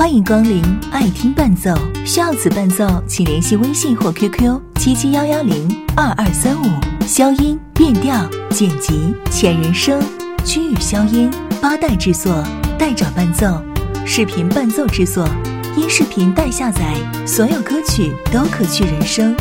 欢迎光临爱听伴奏，需要此伴奏请联系微信或 QQ 7711022235。消音、变调、剪辑、前人声、区域消音，八代制作，代找伴奏，视频伴奏制作，音视频代下载，所有歌曲都可去人声。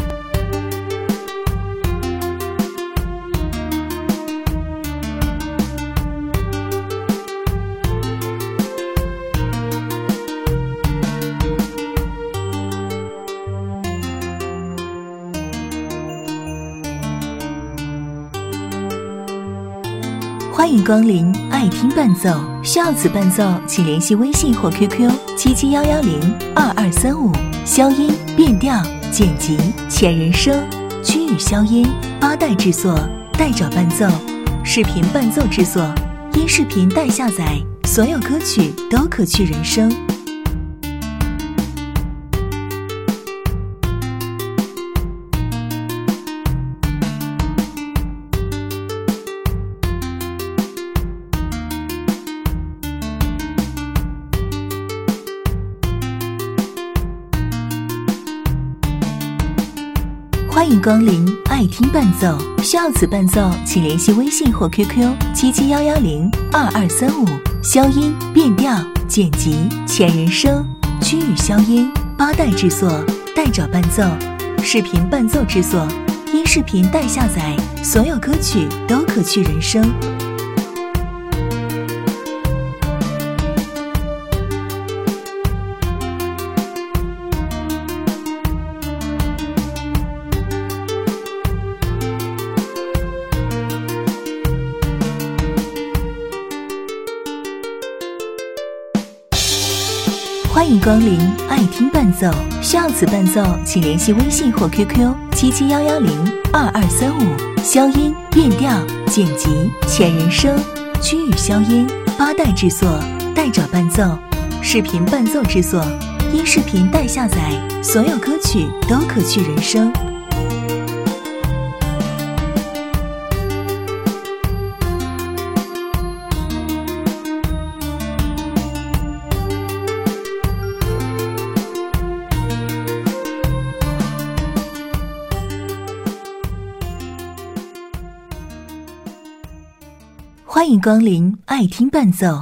欢迎光临爱听伴奏，需要此伴奏请联系微信或 QQ 7711022235。消音、变调、剪辑、前人声、区域消音，八代制作，代找伴奏，视频伴奏制作，音视频代下载，所有歌曲都可去人声。欢迎光临爱听伴奏，需要此伴奏请联系微信或 QQ 7711022235。消音、变调、剪辑、前人声、区域消音，八代制作，代找伴奏，视频伴奏制作，音视频代下载，所有歌曲都可去人声。欢迎光临爱听伴奏，需要此伴奏请联系微信或 QQ 7711022235。消音、变调、剪辑、前人声、区域消音，八代制作，代找伴奏，视频伴奏制作，音视频代下载，所有歌曲都可去人声。欢迎光临爱听伴奏，